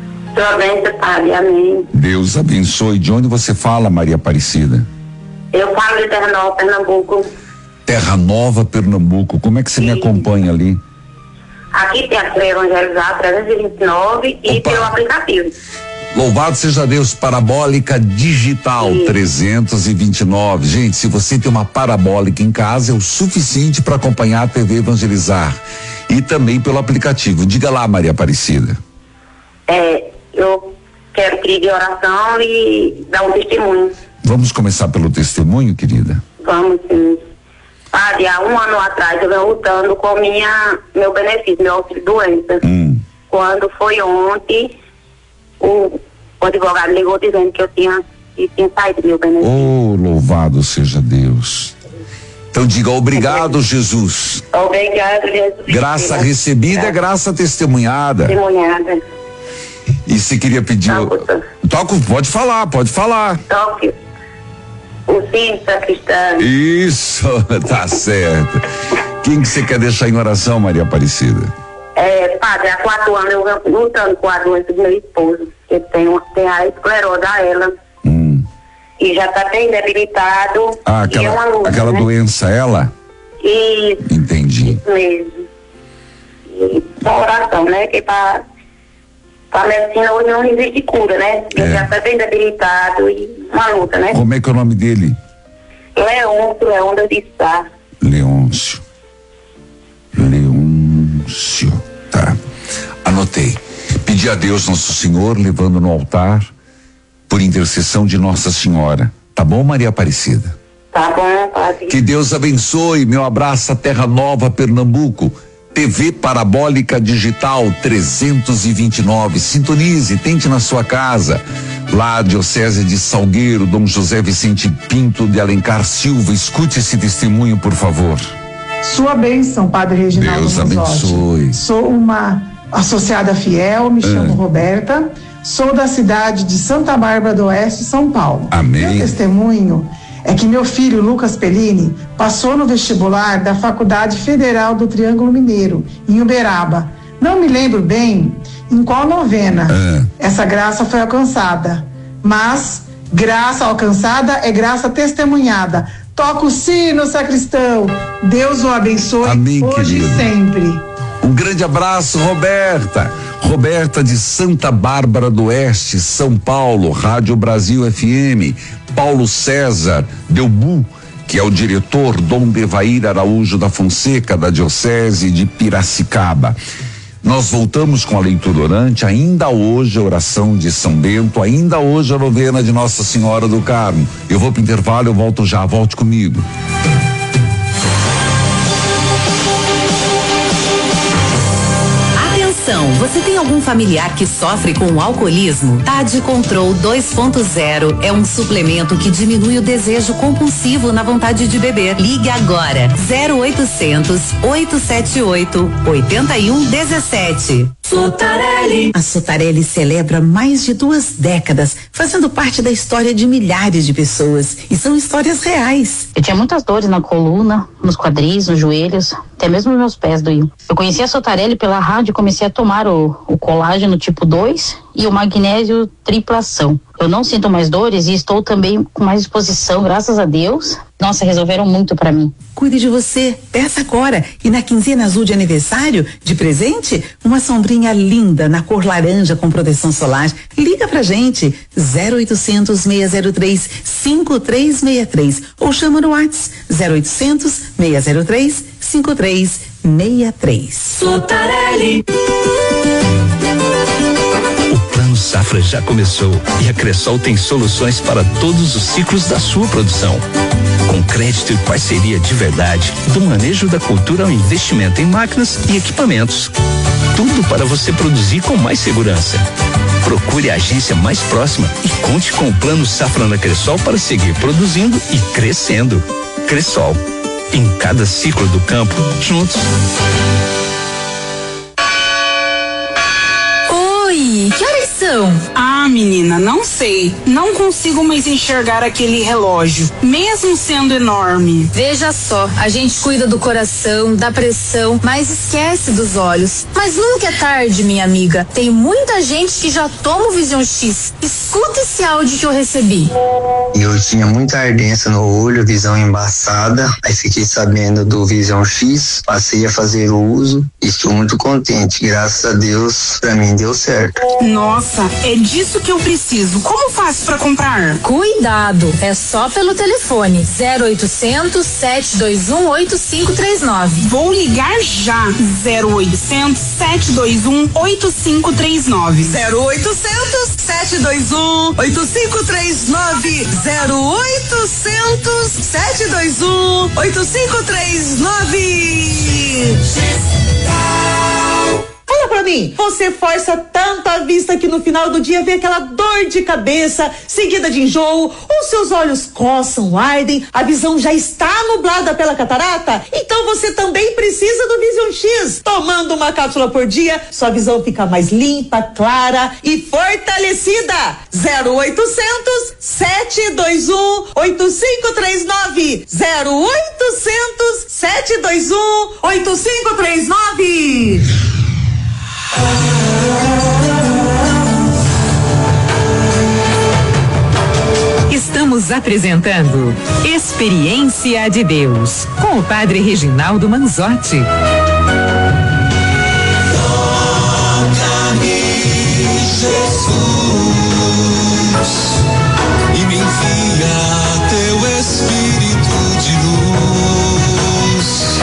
Sua padre, amém. Deus abençoe. De onde você fala, Maria Aparecida? Eu falo de Terra Nova, Pernambuco. Terra Nova, Pernambuco. Como é que você Sim. me acompanha ali? Aqui tem a Evangelizar trezentos e vinte e nove e pelo aplicativo. Louvado seja Deus, parabólica digital Sim. trezentos e vinte e nove. Gente, se você tem uma parabólica em casa, é o suficiente para acompanhar a T V Evangelizar. E também pelo aplicativo. Diga lá, Maria Aparecida. É, eu quero pedir oração e dar um testemunho. Vamos começar pelo testemunho, querida? Vamos, sim. Padre, há um ano atrás eu venho lutando com minha, meu benefício, meu auxílio doença. Hum. Quando foi ontem, o, o advogado ligou dizendo que eu tinha, que tinha saído do meu benefício. Oh, louvado seja Deus. Então diga obrigado, Jesus. Obrigado, Jesus. Graça recebida é graça testemunhada. Testemunhada. E se queria pedir. Toca, pode falar, pode falar. Toque. O sim sacristão. Isso, tá certo. Quem que você quer deixar em oração, Maria Aparecida? É, padre, há quatro anos eu venho lutando com a doença do meu esposo, que tem, tem a esclerose a ela. Hum. E já tá bem debilitado. Ah, aquela, é uma luta, aquela né? doença, ela? Isso. Entendi. Isso mesmo. E uma oração, né? Que pra, pra medicina hoje não existe cura, né? Ele É. já tá bem debilitado e uma luta, né? Como é que é o nome dele? Leôncio, Leôncio de Sá. Leôncio. Leôncio. Tá. Anotei. Pedi a Deus Nosso Senhor, levando no altar, por intercessão de Nossa Senhora. Tá bom, Maria Aparecida? Tá bom, padre. Que Deus abençoe. Meu abraço a Terra Nova, Pernambuco. T V Parabólica Digital trezentos e vinte e nove. Sintonize, tente na sua casa. Lá, Diocese de Salgueiro, Dom José Vicente Pinto de Alencar Silva. Escute esse testemunho, por favor. Sua bênção, Padre Reginaldo Deus Manzotti. abençoe. Sou uma associada fiel, me chamo Ah. Roberta, sou da cidade de Santa Bárbara do Oeste, São Paulo. Amém. Meu testemunho é que meu filho, Lucas Pellini, passou no vestibular da Faculdade Federal do Triângulo Mineiro, em Uberaba. Não me lembro bem em qual novena Ah. essa graça foi alcançada, mas graça alcançada é graça testemunhada. Toca o sino, sacristão. Deus o abençoe. Amém, hoje querido. e sempre. Um grande abraço, Roberta. Roberta de Santa Bárbara do Oeste, São Paulo, Rádio Brasil F M. Paulo César Delbu, que é o diretor, Dom Devair Araújo da Fonseca, da Diocese de Piracicaba. Nós voltamos com a leitura orante, ainda hoje a oração de São Bento, ainda hoje a novena de Nossa Senhora do Carmo. Eu vou pro intervalo, eu volto já, volte comigo. Atenção, você tem algum familiar que sofre com o alcoolismo? Tade Control dois ponto zero é um suplemento que diminui o desejo compulsivo na vontade de beber. Ligue agora zero oitocentos, oitocentos e setenta e oito, oitenta e um dezessete. Sotarelli. A Sotarelli celebra mais de duas décadas, fazendo parte da história de milhares de pessoas. E são histórias reais. Eu tinha muitas dores na coluna, nos quadris, nos joelhos, até mesmo meus pés doíam. Eu conheci a Sotarelli pela rádio e comecei a tomar o, o colágeno tipo dois e o magnésio triplação. Eu não sinto mais dores e estou também com mais disposição, graças a Deus. Nossa, resolveram muito pra mim. Cuide de você, peça agora. E na quinzena azul de aniversário, de presente, uma sombrinha linda na cor laranja com proteção solar. Liga pra gente, zero oitocentos, seis zero três, cinco três seis três ou chama no WhatsApp zero oitocentos, seis zero três, cinco três seis três. Sotarelli. O Plano Safra já começou e a Cressol tem soluções para todos os ciclos da sua produção. Com crédito e parceria de verdade, do manejo da cultura ao investimento em máquinas e equipamentos. Tudo para você produzir com mais segurança. Procure a agência mais próxima e conte com o Plano Safra na Cressol para seguir produzindo e crescendo. Cressol, em cada ciclo do campo, juntos. Oi, que horas são? Ah, menina, não sei. Não consigo mais enxergar aquele relógio, mesmo sendo enorme. Veja só, a gente cuida do coração, da pressão, mas esquece dos olhos. Mas nunca é tarde, minha amiga. Tem muita gente que já toma o Vision X. Escuta esse áudio que eu recebi. Eu tinha muita ardência no olho, visão embaçada. Aí fiquei sabendo do Vision X, passei a fazer o uso e estou muito contente. Graças a Deus, pra mim deu certo. Nossa, Nossa, é disso que eu preciso. Como faço pra comprar? Cuidado, é só pelo telefone zero oitocentos, sete dois um, oito cinco três nove. Vou ligar já. zero oitocentos, sete dois um, oito cinco três nove. zero oitocentos, sete dois um, oito cinco três nove. zero oitocentos, sete dois um, oito cinco três nove. Fala pra mim, você força tanto a vista que no final do dia vem aquela dor de cabeça, seguida de enjoo, os seus olhos coçam, ardem, a visão já está nublada pela catarata? Então você também precisa do Vision X. Tomando uma cápsula por dia, sua visão fica mais limpa, clara e fortalecida. zero oitocentos, sete dois um, oito cinco três nove. zero oitocentos, sete dois um, oito cinco três nove. Estamos apresentando Experiência de Deus com o Padre Reginaldo Manzotti. Toca-me, Jesus, e me envia teu Espírito de luz.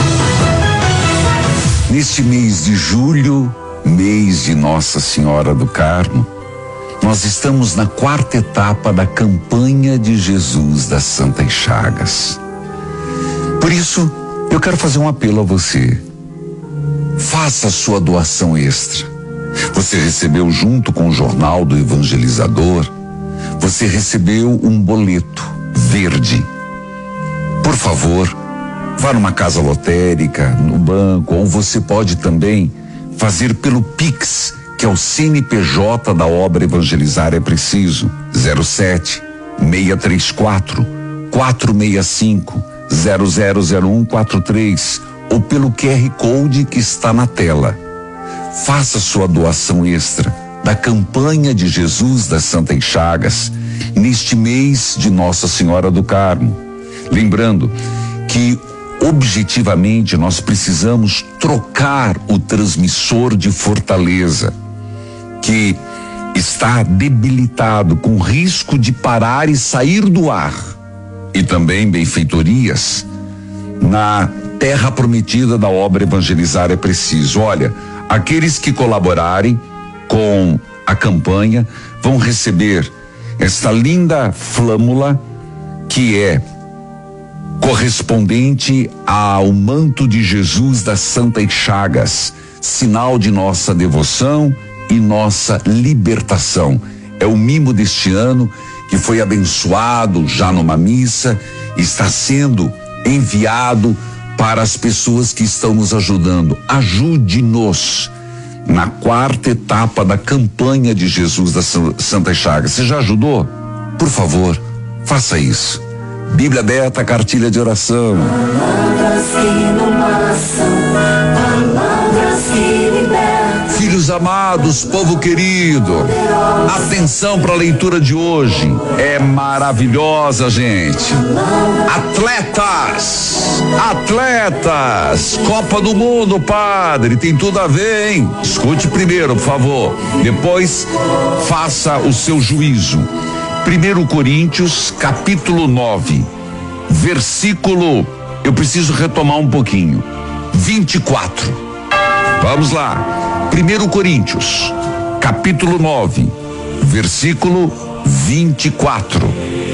Neste mês de julho, mês de Nossa Senhora do Carmo, nós estamos na quarta etapa da campanha de Jesus das Santas Chagas. Por isso, eu quero fazer um apelo a você. Faça a sua doação extra. Você recebeu junto com o jornal do evangelizador, você recebeu um boleto verde. Por favor, vá numa casa lotérica, no banco, ou você pode também fazer pelo Pix, que é o C N P J da obra Evangelizar é Preciso, zero sete, seis três quatro, quatro seis cinco, zero zero zero um quatro três, ou pelo Q R Code que está na tela. Faça sua doação extra da campanha de Jesus das Santas Chagas neste mês de Nossa Senhora do Carmo. Lembrando que objetivamente nós precisamos trocar o transmissor de Fortaleza, que está debilitado, com risco de parar e sair do ar, e também benfeitorias na terra prometida da obra Evangelizar é Preciso. Olha, aqueles que colaborarem com a campanha vão receber esta linda flâmula que é correspondente ao manto de Jesus das Santas Chagas, sinal de nossa devoção e nossa libertação. É o mimo deste ano que foi abençoado já numa missa, está sendo enviado para as pessoas que estão nos ajudando. Ajude-nos na quarta etapa da campanha de Jesus das Santas Chagas. Você já ajudou? Por favor, faça isso. Bíblia aberta, cartilha de oração. Palavras que não passam, palavras que libertam. Filhos amados, povo querido, atenção para a leitura de hoje. É maravilhosa, gente. Atletas, atletas, Copa do Mundo, padre, tem tudo a ver, hein? Escute primeiro, por favor. Depois, faça o seu juízo. Primeiro Coríntios, capítulo nove, versículo, eu preciso retomar um pouquinho, vinte e quatro. Vamos lá. Primeiro Coríntios, capítulo nove, versículo vinte e quatro.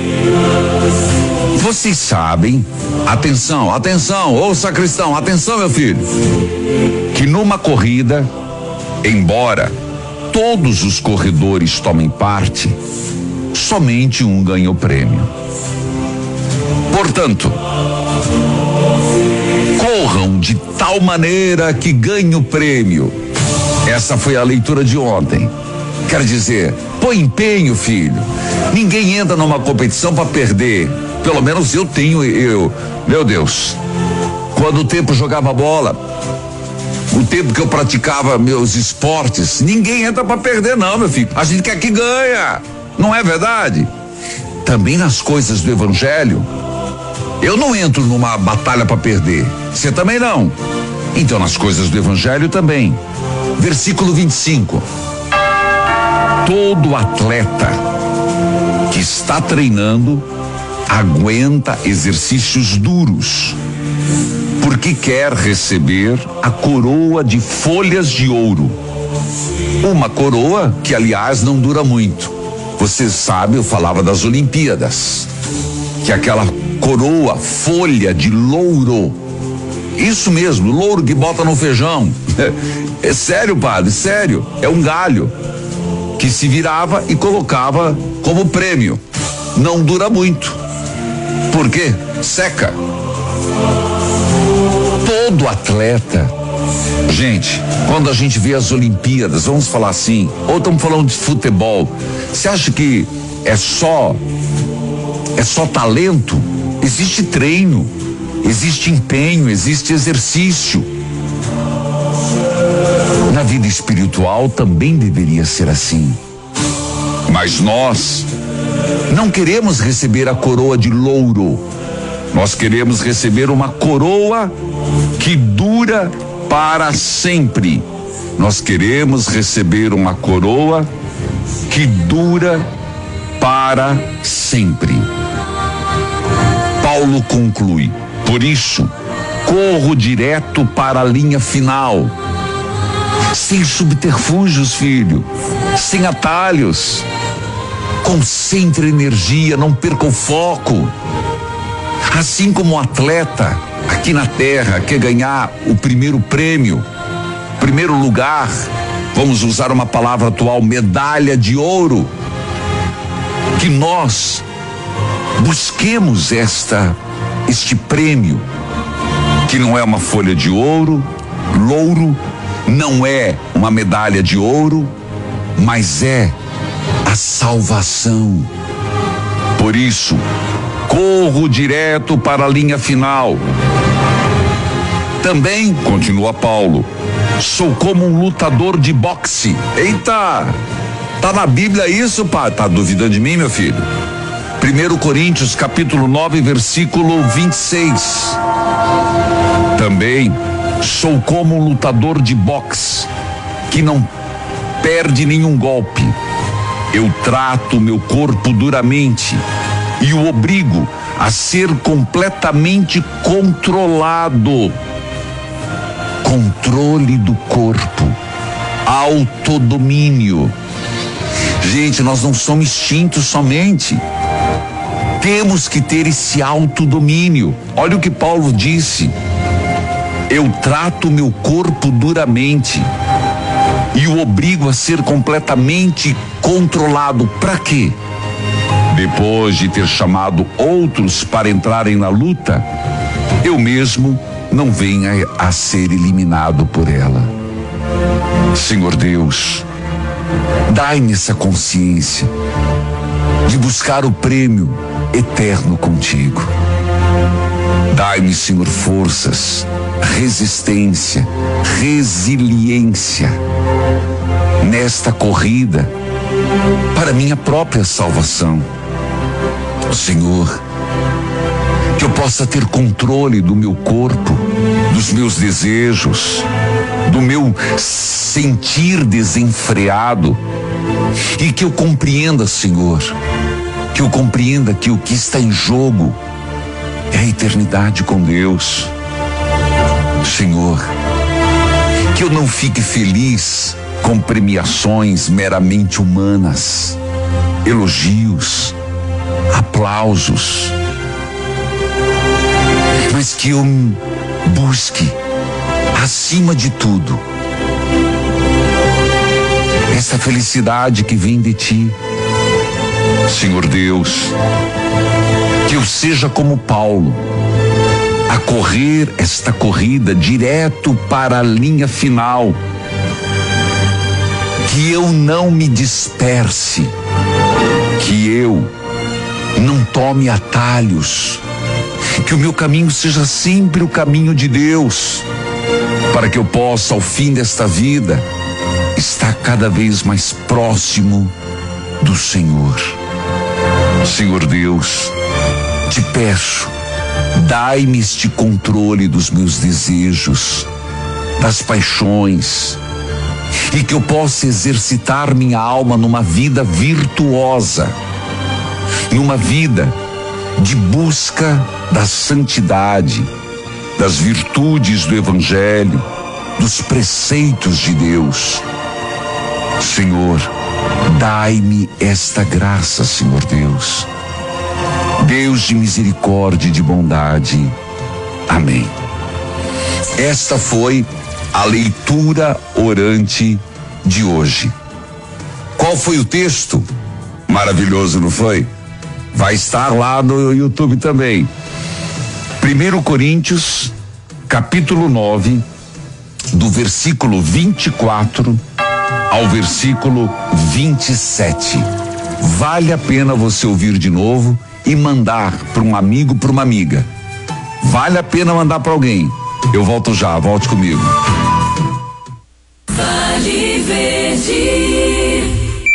Vocês sabem, atenção, atenção, ô sacristão, atenção, meu filho, que numa corrida, embora todos os corredores tomem parte, somente um ganha o prêmio. Portanto, corram de tal maneira que ganhe o prêmio. Essa foi a leitura de ontem. Quer dizer, põe empenho, filho. Ninguém entra numa competição para perder. Pelo menos eu tenho, eu, meu Deus. Quando o tempo jogava bola, o tempo que eu praticava meus esportes, ninguém entra para perder não, meu filho. A gente quer que ganha. Não é verdade? Também nas coisas do evangelho, eu não entro numa batalha para perder. Você também não. Então nas coisas do evangelho também. Versículo vinte e cinco. Todo atleta que está treinando aguenta exercícios duros, porque quer receber a coroa de folhas de ouro. Uma coroa que, aliás, não dura muito. Você sabe, eu falava das Olimpíadas, que aquela coroa, folha de louro, isso mesmo, louro que bota no feijão. É sério, padre, sério, é um galho que se virava e colocava como prêmio. Não dura muito. Por quê? Seca. Todo atleta, gente, quando a gente vê as Olimpíadas, vamos falar assim, ou estamos falando de futebol, você acha que é só é só talento? Existe treino, existe empenho, existe exercício. Na vida espiritual também deveria ser assim. Mas nós não queremos receber a coroa de louro. Nós queremos receber uma coroa que dura para sempre. Nós queremos receber uma coroa que dura para sempre. Paulo conclui: por isso, corro direto para a linha final. Sem subterfúgios, filho, sem atalhos. Concentre energia, não perca o foco. Assim como o atleta aqui na terra quer ganhar o primeiro prêmio, primeiro lugar, vamos usar uma palavra atual, medalha de ouro, que nós busquemos esta, este prêmio, que não é uma folha de ouro, louro, não é uma medalha de ouro, mas é a salvação. Por isso, corro direto para a linha final. Também, continua Paulo, sou como um lutador de boxe. Eita, tá na Bíblia isso, pá? Tá duvidando de mim, meu filho? Primeiro Coríntios, capítulo nove, versículo vinte e seis. Também sou como um lutador de boxe que não perde nenhum golpe. Eu trato meu corpo duramente e o obrigo a ser completamente controlado. Controle do corpo, autodomínio. Gente, nós não somos instintos somente. Temos que ter esse autodomínio. Olha o que Paulo disse: eu trato meu corpo duramente e o obrigo a ser completamente controlado. Para quê? Depois de ter chamado outros para entrarem na luta, eu mesmo não venha a ser eliminado por ela. Senhor Deus, dai-me essa consciência de buscar o prêmio eterno contigo. Dai-me, Senhor, forças, resistência, resiliência nesta corrida para minha própria salvação. Senhor, que eu possa ter controle do meu corpo, dos meus desejos, do meu sentir desenfreado, e que eu compreenda, Senhor, que eu compreenda que o que está em jogo é a eternidade com Deus. Senhor, que eu não fique feliz com premiações meramente humanas, elogios, aplausos, mas que eu busque, acima de tudo, essa felicidade que vem de Ti. Senhor Deus, que eu seja como Paulo, a correr esta corrida direto para a linha final, que eu não me disperse, que eu não tome atalhos, que o meu caminho seja sempre o caminho de Deus, para que eu possa, ao fim desta vida, estar cada vez mais próximo do Senhor. Senhor Deus, te peço, dai-me este controle dos meus desejos, das paixões, e que eu possa exercitar minha alma numa vida virtuosa, numa vida de busca da santidade, das virtudes do Evangelho, dos preceitos de Deus. Senhor, dai-me esta graça, Senhor Deus. Deus de misericórdia e de bondade. Amém. Esta foi a leitura orante de hoje. Qual foi o texto? Maravilhoso, não foi? Vai estar lá no YouTube também. Primeiro Coríntios, capítulo nove, do versículo vinte e quatro ao versículo vinte e sete. Vale a pena você ouvir de novo e mandar para um amigo, para uma amiga. Vale a pena mandar para alguém. Eu volto já, volte comigo. Vale Verde.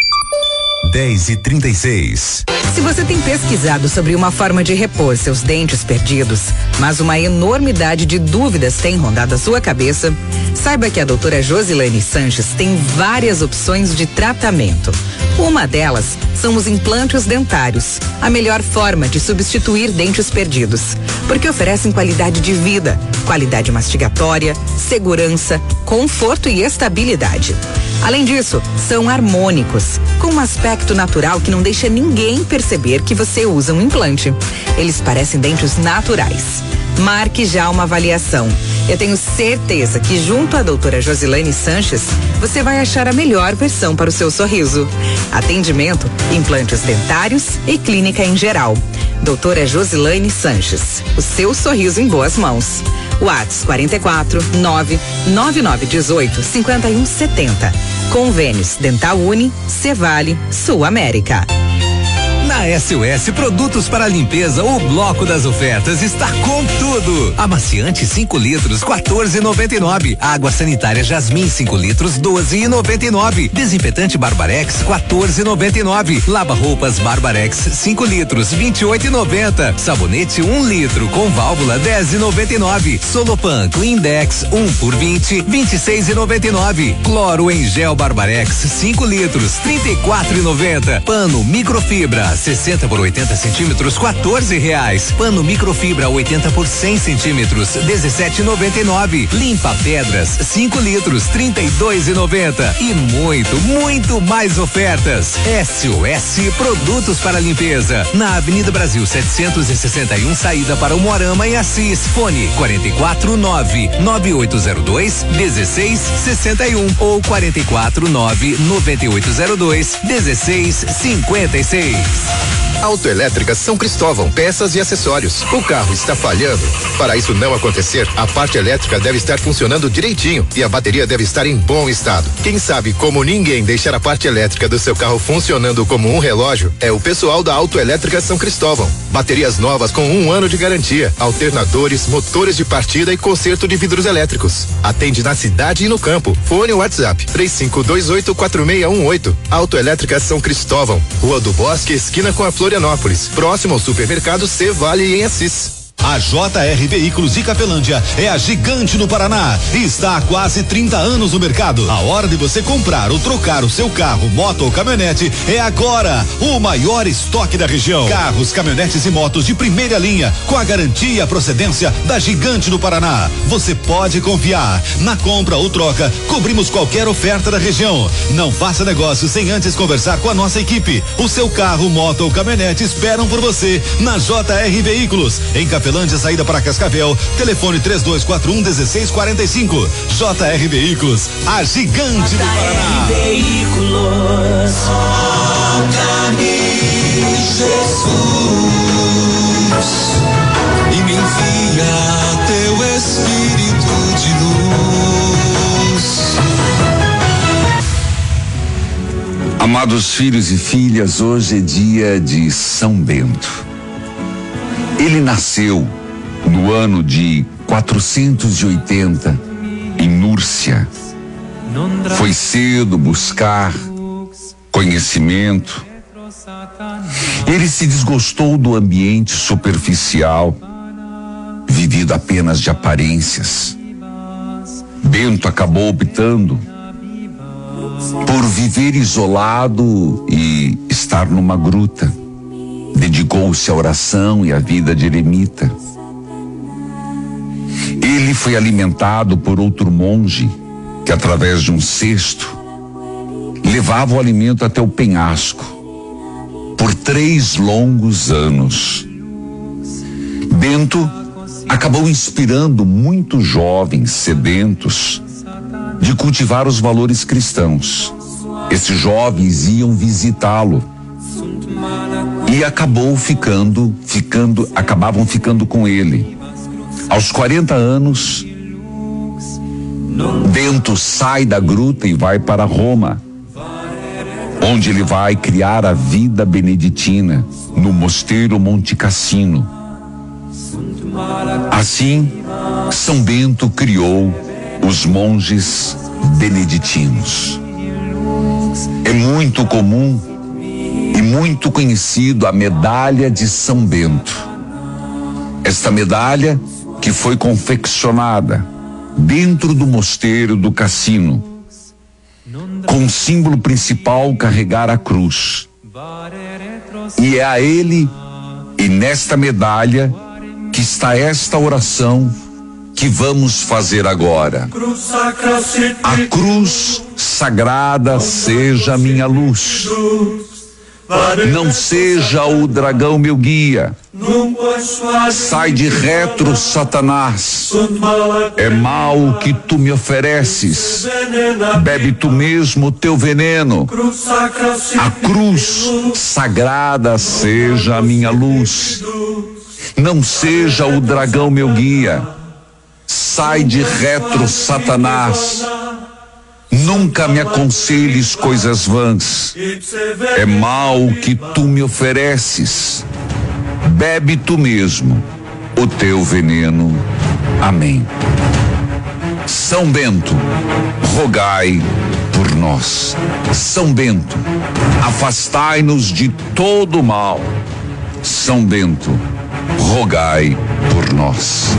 dez e trinta e seis. Se você tem pesquisado sobre uma forma de repor seus dentes perdidos, mas uma enormidade de dúvidas tem rondado a sua cabeça, saiba que a doutora Josilane Sanches tem várias opções de tratamento. Uma delas são os implantes dentários, a melhor forma de substituir dentes perdidos, porque oferecem qualidade de vida, qualidade mastigatória, segurança, conforto e estabilidade. Além disso, são harmônicos, com um aspecto natural que não deixa ninguém perceber que você usa um implante. Eles parecem dentes naturais. Marque já uma avaliação. Eu tenho certeza que junto à doutora Josilane Sanches, você vai achar a melhor versão para o seu sorriso. Atendimento, implantes dentários e clínica em geral. Doutora Josilane Sanches, o seu sorriso em boas mãos. WhatsApp quarenta e quatro, nove nove nove dezoito, cinquenta e um setenta. Convênios Dental Uni, Cevale, Sul América. Na S O S Produtos para Limpeza, o bloco das ofertas está com tudo. Amaciante cinco litros, quatorze e noventa e nove. Água sanitária Jasmim cinco litros, doze e noventa e nove. Desinfetante Barbarex quatorze e noventa e nove. Lava roupas Barbarex cinco litros, vinte e oito e noventa. Sabonete um litro com válvula dez e noventa e nove. Solopan Cleandex um por vinte, vinte e seis e noventa e nove. Cloro em gel Barbarex cinco litros, trinta e quatro e noventa. Pano microfibra sessenta por oitenta centímetros, quatorze reais. Pano microfibra oitenta por cem centímetros, dezessete e noventa e nove. Limpa pedras cinco litros, trinta e dois e noventa. E muito, muito mais ofertas. S O S Produtos para Limpeza, na Avenida Brasil setecentos e sessenta e um, saída para o Moarama, em Assis. Fone quarenta e quatro, nove nove oito zero dois, dezesseis sessenta e um ou quarenta e quatro, nove nove oito zero dois, dezesseis cinquenta e seis. Autoelétrica São Cristóvão, peças e acessórios. O carro está falhando? Para isso não acontecer, a parte elétrica deve estar funcionando direitinho e a bateria deve estar em bom estado. Quem sabe como ninguém deixar a parte elétrica do seu carro funcionando como um relógio é o pessoal da Autoelétrica São Cristóvão. Baterias novas com um ano de garantia, alternadores, motores de partida e conserto de vidros elétricos. Atende na cidade e no campo. Fone ou WhatsApp três cinco dois oito, quatro seis um oito. Autoelétrica São Cristóvão, Rua do Bosque, esquina com a Florianópolis, próximo ao supermercado Cevale em Assis. A J R Veículos de Capelândia é a gigante no Paraná e está há quase trinta anos no mercado. A hora de você comprar ou trocar o seu carro, moto ou caminhonete é agora. O maior estoque da região. Carros, caminhonetes e motos de primeira linha com a garantia e a procedência da gigante no Paraná. Você pode confiar. Na compra ou troca, cobrimos qualquer oferta da região. Não faça negócio sem antes conversar com a nossa equipe. O seu carro, moto ou caminhonete esperam por você na J R Veículos, em Capelândia, saída para Cascavel, telefone três dois quatro um, um seis quatro cinco. J R Veículos, a gigante do Paraná. J R Veículos, toca-me, Jesus, e me envia teu Espírito de luz. Amados filhos e filhas, hoje é dia de São Bento. Ele nasceu no ano de quatrocentos e oitenta em Núrcia. Foi cedo buscar conhecimento. Ele se desgostou do ambiente superficial, vivido apenas de aparências. Bento acabou optando por viver isolado e estar numa gruta. Dedicou-se à oração e à vida de eremita. Ele foi alimentado por outro monge que, através de um cesto, levava o alimento até o penhasco por três longos anos. Bento acabou inspirando muitos jovens sedentos de cultivar os valores cristãos. Esses jovens iam visitá-lo e acabou ficando, ficando, acabavam ficando com ele. Aos quarenta anos, Bento sai da gruta e vai para Roma, onde ele vai criar a vida beneditina no mosteiro Monte Cassino. Assim, São Bento criou os monges beneditinos. É muito comum e muito conhecido a medalha de São Bento. Esta medalha que foi confeccionada dentro do mosteiro do Cassino, com o símbolo principal carregar a cruz. E é a ele e nesta medalha que está esta oração que vamos fazer agora. A cruz sagrada seja a minha luz, não seja o dragão meu guia. Sai de retro, Satanás, é mal o que tu me ofereces, bebe tu mesmo o teu veneno. A cruz sagrada seja a minha luz, não seja o dragão meu guia. Sai de retro, Satanás, nunca me aconselhes coisas vãs, é mal o que tu me ofereces, bebe tu mesmo o teu veneno. Amém. São Bento, rogai por nós. São Bento, afastai-nos de todo o mal. São Bento, rogai por nós.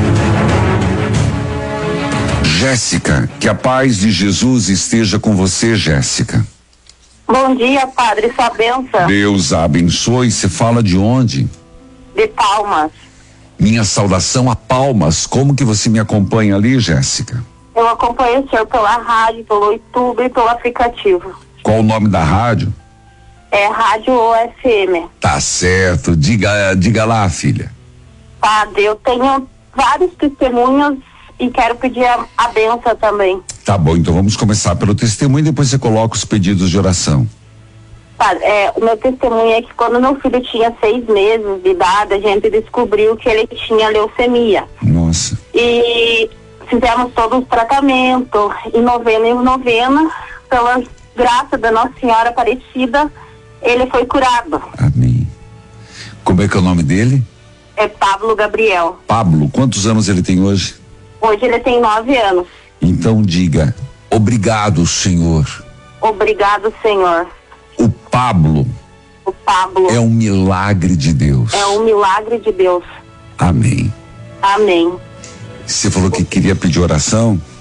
Jéssica, que a paz de Jesus esteja com você, Jéssica. Bom dia, padre, sua bênção. Deus a abençoe. Você fala de onde? De Palmas. Minha saudação a Palmas. Como que você me acompanha ali, Jéssica? Eu acompanho o senhor pela rádio, pelo YouTube e pelo aplicativo. Qual o nome da rádio? É Rádio O F M. Tá certo. Diga, diga lá, filha. Padre, eu tenho vários testemunhos e quero pedir a, a benção também. Tá bom, então vamos começar pelo testemunho e depois você coloca os pedidos de oração. Padre, é, o meu testemunho é que quando meu filho tinha seis meses de idade, a gente descobriu que ele tinha leucemia. Nossa. E fizemos todos os tratamentos, e novena em novena, pela graça da Nossa Senhora Aparecida, ele foi curado. Amém. Como é que é o nome dele? É Pablo Gabriel. Pablo, quantos anos ele tem hoje? Hoje ele tem nove anos. Então diga, obrigado, Senhor. Obrigado, Senhor. O Pablo. O Pablo. É um milagre de Deus. É um milagre de Deus. Amém. Amém. Você falou que queria pedir oração?